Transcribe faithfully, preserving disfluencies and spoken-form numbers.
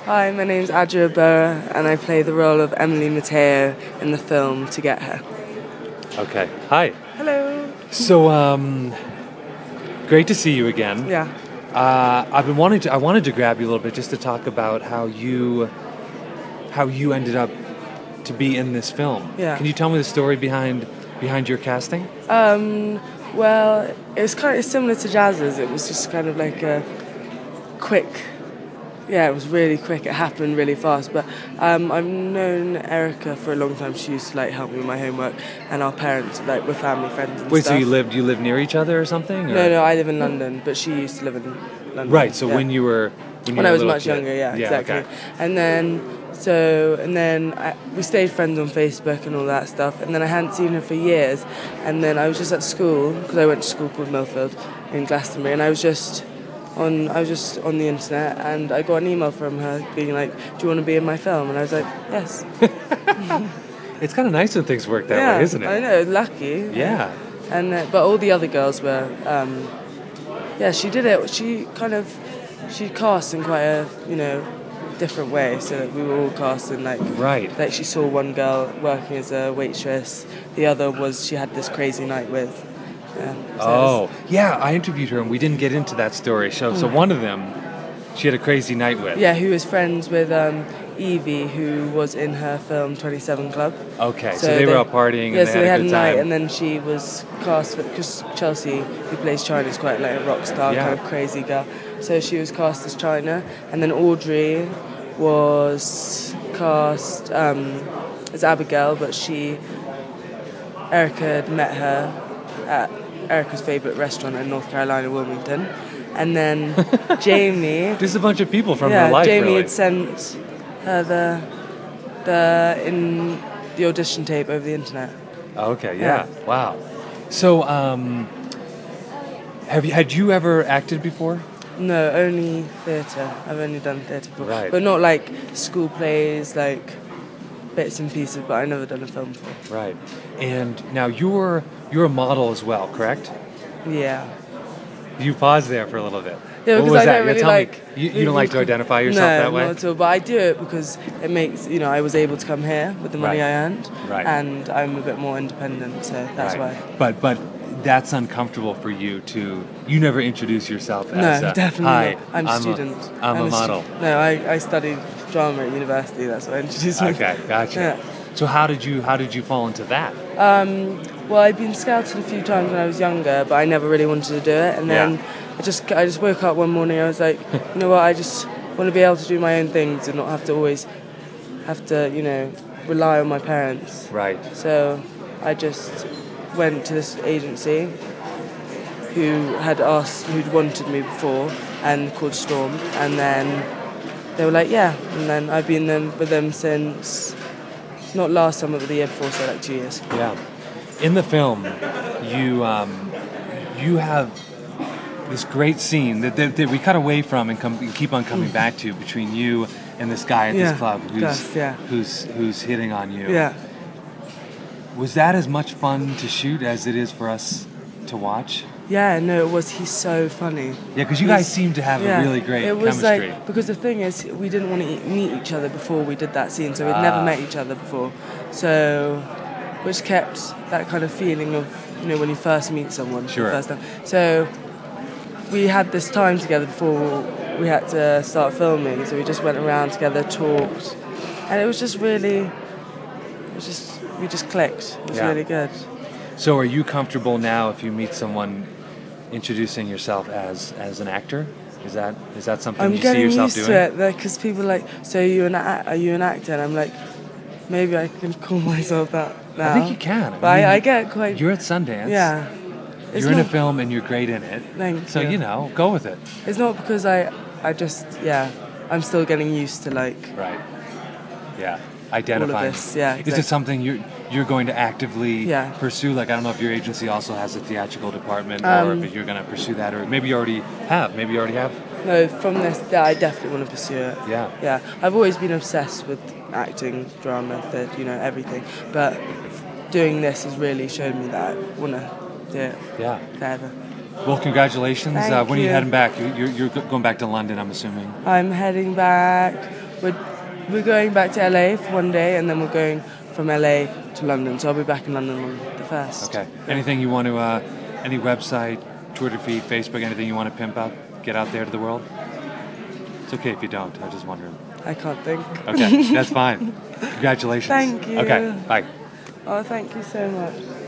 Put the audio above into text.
Hi, my name's Adria Burra, and I play the role of Emily Mateo in the film To Get Her. Okay. Hi. Hello. So, um, great to see you again. Yeah. Uh, I've been wanting to. I wanted to grab you a little bit just to talk about how you, how you ended up to be in this film. Yeah. Can you tell me the story behind behind your casting? Um, well, it was kind of similar to Jazz's. It was just kind of like a quick. Yeah, it was really quick. It happened really fast. But um, I've known Erica for a long time. She used to like help me with my homework, and our parents like were family friends and Wait, stuff. so you lived you live near each other or something? Or? No, no, I live in London, but she used to live in London. Right. So yeah. when you were when, you when were I was a little much kid. younger, yeah, yeah exactly. Okay. And then so and then I, we stayed friends on Facebook and all that stuff. And then I hadn't seen her for years. And then I was just at school because I went to school called Millfield in Glastonbury, and I was just on I was just on the internet, and I got an email from her being like, "Do you want to be in my film?" And I was like, "Yes." It's kind of nice when things work that yeah, way, isn't it? I know, lucky. Yeah. And uh, but all the other girls were, um, yeah, she did it. She kind of she cast in quite a you know different way. So that we were all cast in like Right. like she saw one girl working as a waitress. The other was she had this crazy night with. Yeah, so it Oh, was- yeah, I interviewed her and we didn't get into that story. So, so one of them, she had a crazy night with. yeah, who was friends with um, Evie, who was in her film twenty-seven Club. Okay, so, they, were out partying Yeah, and they so had they a had good a night, time. and then she was cast for because Chelsea, who plays China, is quite like a rock star, Yeah. kind of crazy girl. So she was cast as China, and then Audrey was cast um, as Abigail, but she Erica had met her at Erica's favourite restaurant in North Carolina, Wilmington, and then Jamie. Just a bunch of people from yeah, her life, Jamie really. had sent her the the in the audition tape over the internet. Okay, yeah. Wow. So, um, have you had you ever acted before? No, only theatre. I've only done theatre before, Right. but not like school plays, like bits and pieces. But I've never done a film before. Right. And now you're you're a model as well, correct? Yeah. You paused there for a little bit. Yeah, What because was I that? don't Yeah, really tell me. like. You, you don't like to identify yourself no, that way? not at all. But I do it because it makes you know I was able to come here with the money Right. I earned, Right. and I'm a bit more independent, so that's Right. why. But but that's uncomfortable for you to. You never introduce yourself No, as a, definitely Hi, not. I'm a student. A, I'm, I'm a a stu- model. No, I, I studied drama at university. That's why I introduced myself. Okay, gotcha. Yeah. So how did you how did you fall into that? Um, well, I'd been scouted a few times when I was younger, but I never really wanted to do it. And then Yeah. I just I just woke up one morning. I was like, you know what? I just want to be able to do my own things and not have to always have to you know rely on my parents. Right. So I just went to this agency who had asked, who'd wanted me before, and called Storm, and then they were like, yeah, and then I've been them with them since not last summer, but the year before, so like two years. Yeah. In the film, you um, you have this great scene that, that, that we cut away from and come, keep on coming back to between you and this guy at Yeah, this club who's Gus, yeah. who's who's hitting on you. Yeah. Was that as much fun to shoot as it is for us to watch? Yeah, no, it was. He's so funny. Yeah, because you He's- guys seem to have yeah, a really great it was chemistry. Like, because the thing is, we didn't want to eat, meet each other before we did that scene, so we'd Ah. never met each other before. So, which kept that kind of feeling of, you know, when you first meet someone Sure. for the first time. So, we had this time together before we had to start filming, so we just went around together, talked, and it was just really, it was just, we just clicked. It was Yeah. really good. So are you comfortable now if you meet someone introducing yourself as as an actor? Is that is that something I'm you see getting yourself used doing? to it because people are like, so are you an a- are you an actor? And I'm like, maybe I can call myself that now. I think you can. But I, mean, I get quite. You're at Sundance. Yeah. It's You're in a not- film and you're great in it. Thank So you. you know, go with it. It's not because I I just yeah I'm still getting used to like Right. Yeah. Identifying. this, yeah, Is exactly. it something you're you're going to actively Yeah. pursue? Like I don't know if your agency also has a theatrical department, or Um, if you're going to pursue that, or maybe you already have. Maybe you already have. no from this yeah I definitely want to pursue it. Yeah. Yeah, I've always been obsessed with acting, drama, theatre, you know everything. But doing this has really shown me that I want to do it Yeah. forever. Well, congratulations. Thank uh, when are you you. heading back? You- You're, you're going back to London, I'm assuming. I'm heading back. We're, we're going back to L A for one day, and then we're going from L A to London. So I'll be back in London on the first. Okay. Anything you want to, uh, any website, Twitter feed, Facebook, anything you want to pimp out, get out there to the world? It's okay if you don't. I was just wondering. I can't think. Okay, that's fine. Congratulations. Thank you. Okay, bye. Oh, thank you so much.